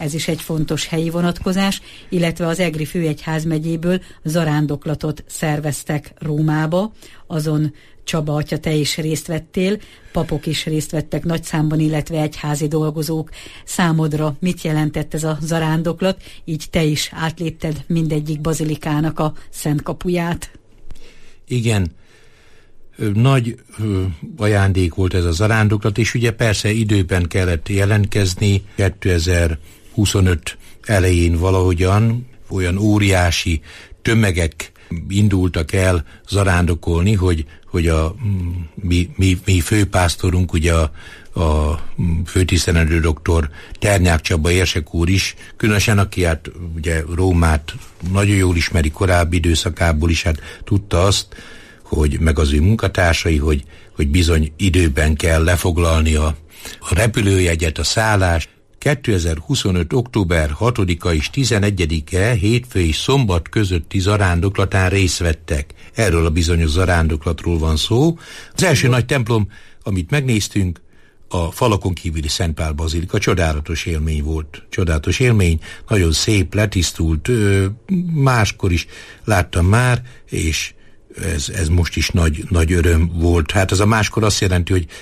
ez is egy fontos helyi vonatkozás, illetve az Egri főegyházmegyéből zarándoklatot szerveztek Rómába, azon Csaba atya, te is részt vettél, papok is részt vettek nagy számban, illetve egyházi dolgozók. Számodra mit jelentett ez a zarándoklat? Így te is átlépted mindegyik bazilikának a szent kapuját. Igen, nagy ajándék volt ez a zarándoklat, és ugye persze időben kellett jelentkezni, kétezer-huszonöt elején valahogyan olyan óriási tömegek indultak el zarándokolni, hogy, hogy a mi, mi, mi főpásztorunk, ugye a, a főtiszteletű doktor Ternyák Csaba érsek úr is, különösen aki hát ugye Rómát nagyon jól ismeri korábbi időszakából is, hát tudta azt, hogy meg az ő munkatársai, hogy, hogy bizony időben kell lefoglalni a, a repülőjegyet, a szállást. kétezer-huszonöt. október hatodika és tizenegyedike hétfő és szombat közötti zarándoklatán részt vettek. Erről a bizonyos zarándoklatról van szó. Az első nagy templom, amit megnéztünk, a falakon kívüli Szent Pál bazilika. Csodálatos élmény volt. Csodálatos élmény, nagyon szép, letisztult, máskor is láttam már, és ez, ez most is nagy, nagy öröm volt. Hát ez a máskor azt jelenti, hogy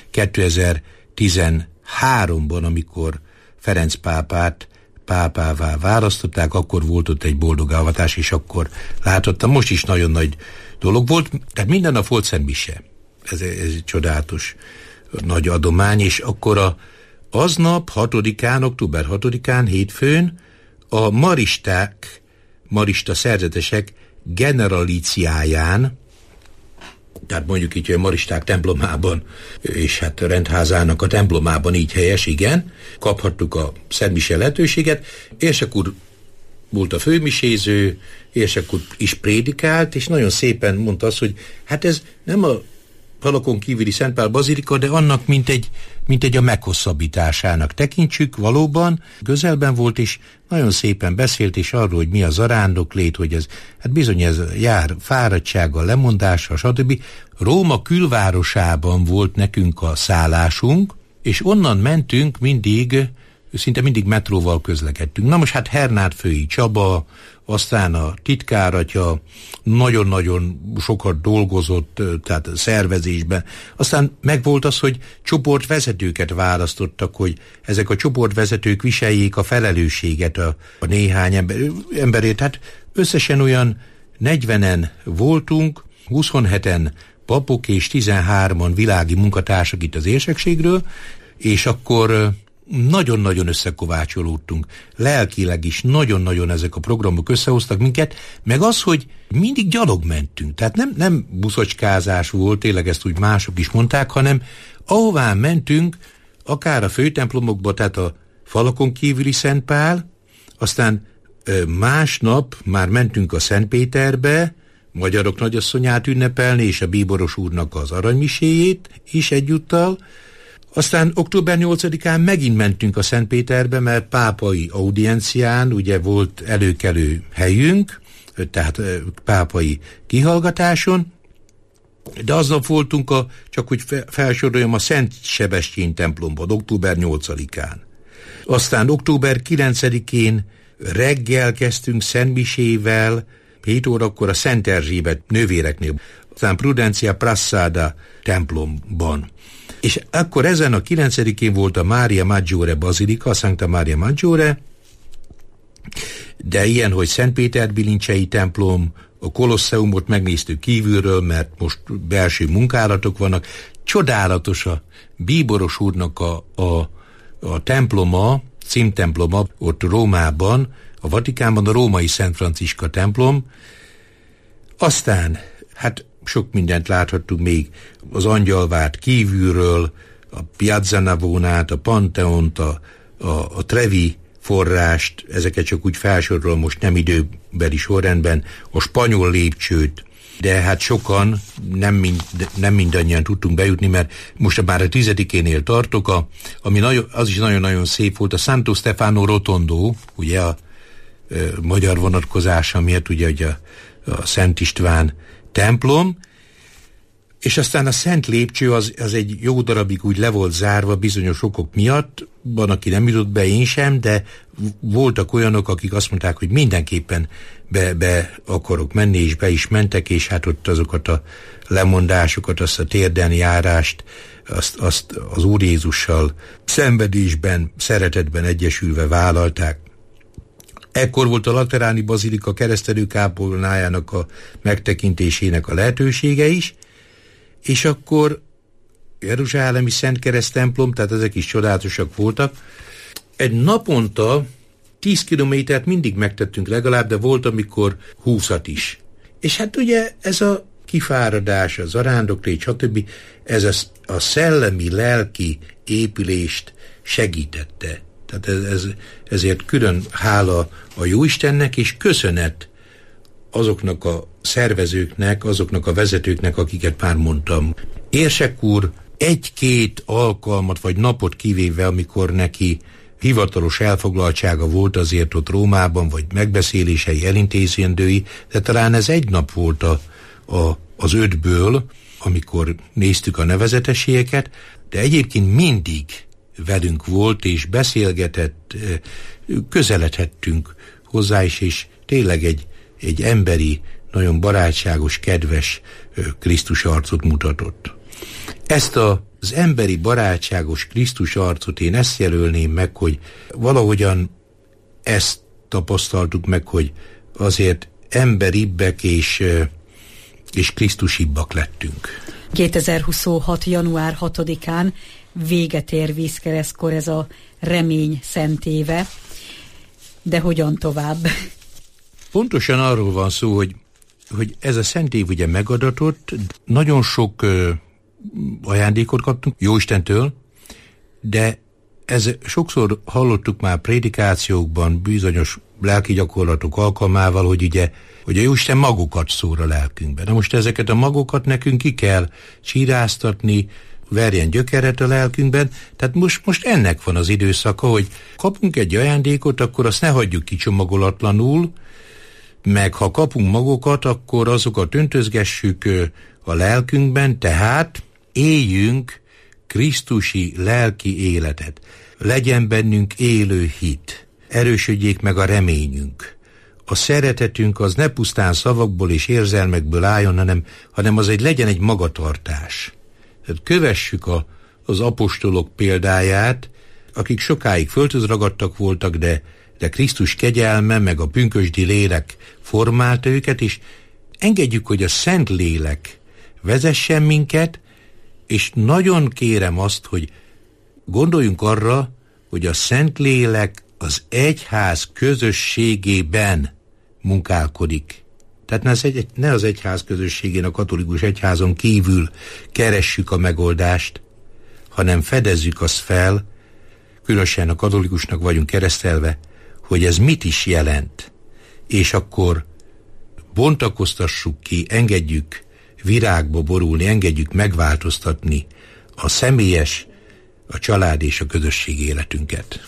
kétezer-tizenháromban, amikor Ferenc pápát pápává választották, akkor volt ott egy boldog avatás, és akkor látottam. Most is nagyon nagy dolog volt, tehát minden nap volt szentmise. Ez, ez egy csodálatos nagy adomány, és akkor a, aznap, hatodikán, október hatodikán, hétfőn a maristák, marista szerzetesek generalíciáján, tehát mondjuk így, hogy a maristák templomában, és hát a rendházának a templomában, így helyes, igen, kaphattuk a szentmise lehetőséget. Érsek úr volt a főmiséző, érsek úr is prédikált, és nagyon szépen mondta azt, hogy hát ez nem a falakon kívüli Szent Pál bazilika, de annak mint egy, mint egy a meghosszabbításának tekintsük, valóban közelben volt, és nagyon szépen beszélt is arról, hogy mi a zarándoklét, hogy ez, hát bizony ez jár fáradtsággal, lemondással, stb. Róma külvárosában volt nekünk a szállásunk, és onnan mentünk mindig, szinte mindig metróval közlekedtünk. Na most hát Hernádfői Csaba, aztán a titkáratja nagyon-nagyon sokat dolgozott, tehát szervezésben. Aztán megvolt az, hogy csoportvezetőket választottak, hogy ezek a csoportvezetők viseljék a felelősséget a, a néhány ember, emberért. Hát összesen olyan negyvenen voltunk, huszonheten papok és tizenhárman világi munkatársak itt az érsekségről, és akkor nagyon-nagyon összekovácsolódtunk. Lelkileg is nagyon-nagyon ezek a programok összehoztak minket, meg az, hogy mindig gyalog mentünk. Tehát nem, nem buszocskázás volt, tényleg ezt úgy mások is mondták, hanem ahová mentünk, akár a főtemplomokba, tehát a falakon kívüli Szent Pál, aztán másnap már mentünk a Szentpéterbe, Magyarok Nagyasszonyát ünnepelni, és a bíboros úrnak az aranymiséjét is egyúttal. Aztán október nyolcadikán megint mentünk a Szentpéterbe, mert pápai audiencián ugye volt előkelő helyünk, tehát pápai kihallgatáson, de aznap voltunk a, csak hogy felsoroljam, a Szent Sebestyén templomban, október nyolcadikán. Aztán október kilencedikén reggel kezdtünk szentmisével, hét órakor a Szent Erzsébet nővéreknél, aztán Prudencia Prassada templomban. És akkor ezen a kilencedikén volt a Maria Maggiore bazilika, a Sancta Maria Maggiore, de ilyen, hogy Szentpéter-bilincsei templom, a Kolosseumot megnéztük kívülről, mert most belső munkálatok vannak. Csodálatos a bíboros úrnak a, a, a temploma, címtemploma, ott Rómában, a Vatikánban a római Szent Franciska templom. Aztán, hát sok mindent láthattunk még, az Angyalvárt kívülről, a Piazza Navonát, a Panteont, a, a, a Trevi forrást, ezeket csak úgy felsorolom most nem időbeli sorrendben, a spanyol lépcsőt, de hát sokan, nem, mind, nem mindannyian tudtunk bejutni, mert most már a tizedikénél tartok, a, ami nagyon, az is nagyon-nagyon szép volt, a Santo Stefano Rotondo, ugye a, a magyar vonatkozása miatt, ugye, ugye a, a Szent István templom, és aztán a Szent Lépcső az, az egy jó darabig úgy le volt zárva bizonyos okok miatt, van, aki nem jutott be, én sem, de voltak olyanok, akik azt mondták, hogy mindenképpen be, be akarok menni, és be is mentek, és hát ott azokat a lemondásokat, azt a térden járást, azt, azt az Úr Jézussal szenvedésben, szeretetben egyesülve vállalták. Ekkor volt a Lateráni Bazilika keresztelőkápolnájának a megtekintésének a lehetősége is, és akkor Jeruzsálemi Szent Kereszt templom, tehát ezek is csodálatosak voltak. Egy naponta tíz kilométert mindig megtettünk legalább, de volt, amikor húszat is. És hát ugye ez a kifáradás, a zarándoklés, stb. Ez a, a szellemi, lelki épülést segítette. Tehát ez, ez, ezért külön hála a Jóistennek, és köszönet azoknak a szervezőknek, azoknak a vezetőknek, akiket már mondtam. Érsek úr egy-két alkalmat vagy napot kivéve, amikor neki hivatalos elfoglaltsága volt azért ott Rómában, vagy megbeszélései, elintézendői, de talán ez egy nap volt a, a, az ötből, amikor néztük a nevezetességeket, de egyébként mindig velünk volt, és beszélgetett, közeledhettünk hozzá is, és tényleg egy, egy emberi, nagyon barátságos, kedves Krisztus arcot mutatott. Ezt a, az emberi, barátságos Krisztus arcot én ezt jelölném meg, hogy valahogyan ezt tapasztaltuk meg, hogy azért emberibbek és, és krisztusibbak lettünk. kétezer-huszonhat. január hatodikán véget ér vízkeresztkor ez a remény szent éve, de hogyan tovább? Pontosan arról van szó, hogy, hogy ez a szent év ugye megadatott, nagyon sok ö, ajándékot kaptunk Jóistentől, de ez sokszor hallottuk már prédikációkban, bizonyos lelki gyakorlatok alkalmával, hogy ugye, hogy a Jóisten magokat szór a lelkünkben. Na most ezeket a magokat nekünk ki kell csíráztatni, verjen gyökeret a lelkünkben, tehát most, most ennek van az időszaka, hogy kapunk egy ajándékot, akkor azt ne hagyjuk kicsomagolatlanul, meg ha kapunk magokat, akkor azokat öntözgessük a lelkünkben, tehát éljünk krisztusi lelki életet. Legyen bennünk élő hit, erősödjék meg a reményünk. A szeretetünk az ne pusztán szavakból és érzelmekből álljon, hanem, hanem az egy legyen egy magatartás. Tehát kövessük a, az apostolok példáját, akik sokáig földhöz ragadtak voltak, de, de Krisztus kegyelme, meg a pünkösdi lélek formálta őket, és engedjük, hogy a Szent Lélek vezessen minket, és nagyon kérem azt, hogy gondoljunk arra, hogy a Szent Lélek az egyház közösségében munkálkodik. Tehát ne az, egy, ne az egyház közösségén, a katolikus egyházon kívül keressük a megoldást, hanem fedezzük azt fel, különösen a katolikusnak vagyunk keresztelve, hogy ez mit is jelent. És akkor bontakoztassuk ki, engedjük virágba borulni, engedjük megváltoztatni a személyes, a család és a közösség életünket.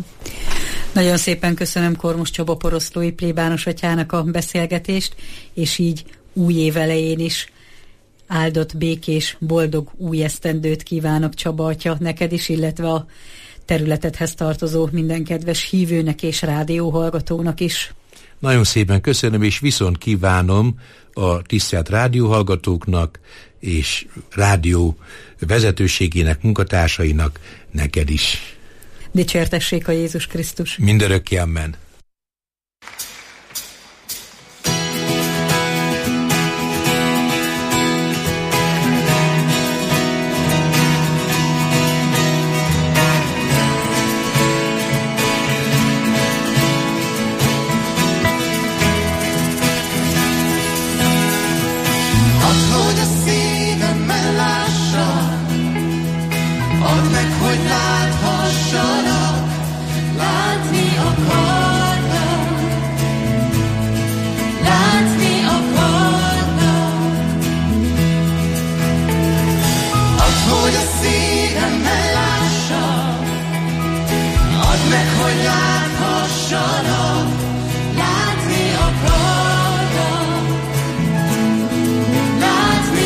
Nagyon szépen köszönöm Kormos Csaba poroszlói plébános atyának a beszélgetést, és így új év elején is áldott, békés, boldog új esztendőt kívánok, Csaba atya, neked is, illetve a területedhez tartozó minden kedves hívőnek és rádióhallgatónak is. Nagyon szépen köszönöm, és viszont kívánom a tisztelt rádióhallgatóknak és rádió vezetőségének, munkatársainak, neked is. Dicsértessék a Jézus Krisztus. Mindörökké, amen. Látni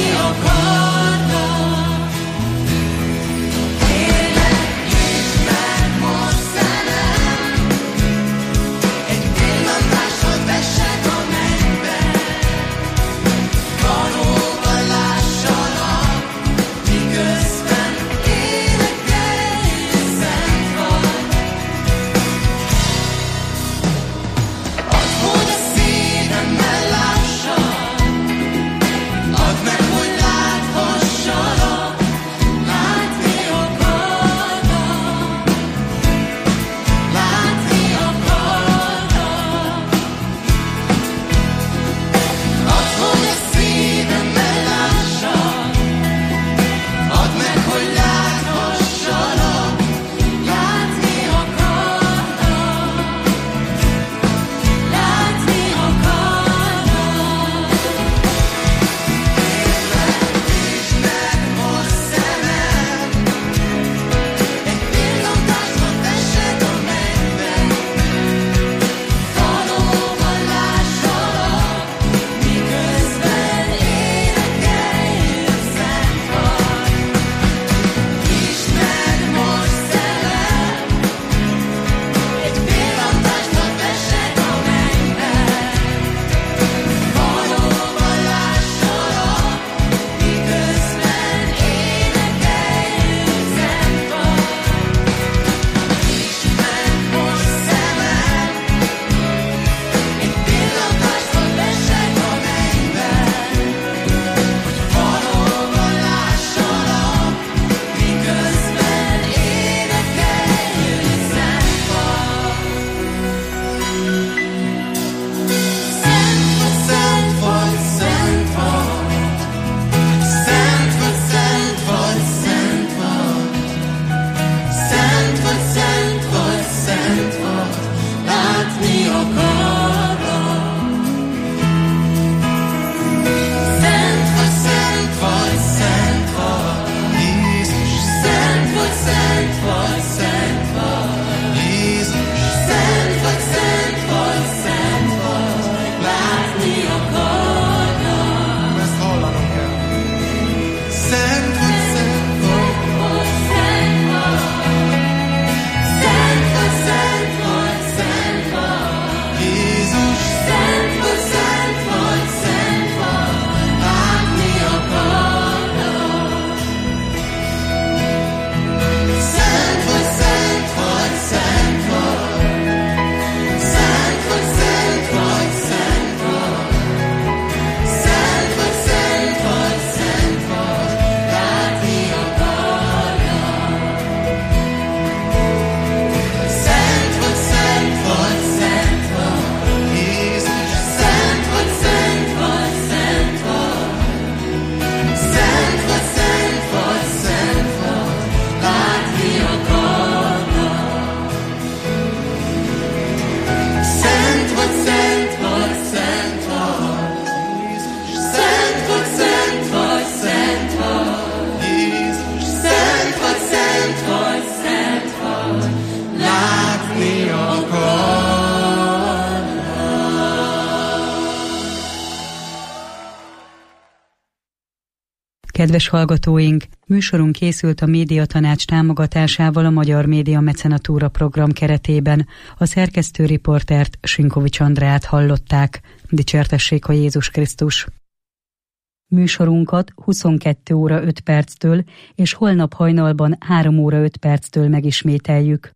Kedves hallgatóink, műsorunk készült a Médiatanács támogatásával a Magyar Média Mecenatúra program keretében. A szerkesztő riportert, Sinkovics Andreát hallották. Dicsértessék a Jézus Krisztus! Műsorunkat huszonkettő óra öt perctől és holnap hajnalban három óra öt perctől megismételjük.